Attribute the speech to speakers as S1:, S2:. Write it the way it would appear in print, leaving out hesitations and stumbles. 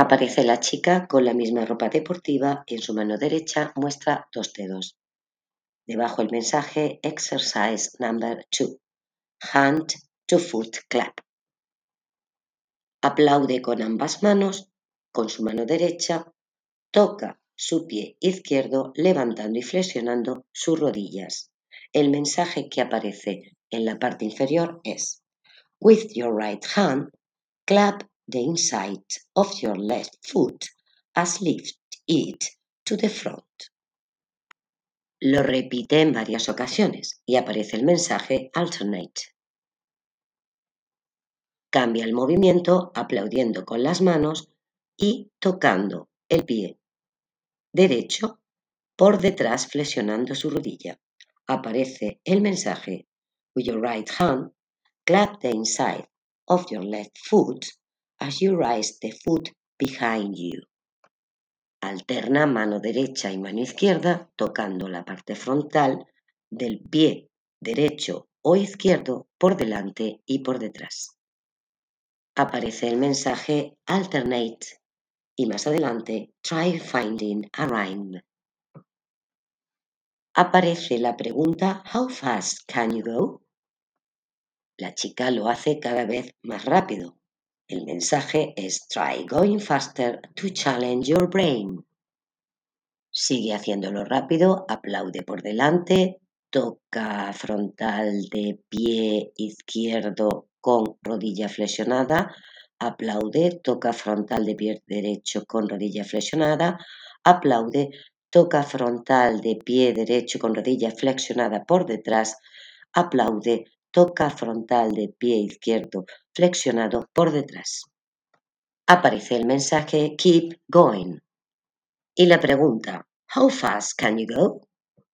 S1: Aparece la chica con la misma ropa deportiva y en su mano derecha muestra 2 dedos. Debajo el mensaje Exercise number 2. Hand to foot clap. Aplaude con ambas manos, con su mano derecha, toca su pie izquierdo levantando y flexionando sus rodillas. El mensaje que aparece en la parte inferior es With your right hand, clap the inside of your left foot as lift it to the front. Lo repite en varias ocasiones y aparece el mensaje Alternate. Cambia el movimiento aplaudiendo con las manos y tocando el pie derecho por detrás flexionando su rodilla. Aparece el mensaje With your right hand, clap the inside of your left foot as you raise the foot behind you. Alterna mano derecha y mano izquierda tocando la parte frontal del pie derecho o izquierdo por delante y por detrás. Aparece el mensaje Alternate y más adelante Try finding a rhyme. Aparece la pregunta How fast can you go? La chica lo hace cada vez más rápido. El mensaje es Try going faster to challenge your brain. Sigue haciéndolo rápido, aplaude por delante, toca frontal de pie izquierdo con rodilla flexionada, aplaude, toca frontal de pie derecho con rodilla flexionada, aplaude, toca frontal de pie derecho con rodilla flexionada por detrás, aplaude, toca frontal de pie izquierdo flexionado por detrás. Aparece el mensaje Keep going y la pregunta How fast can you go?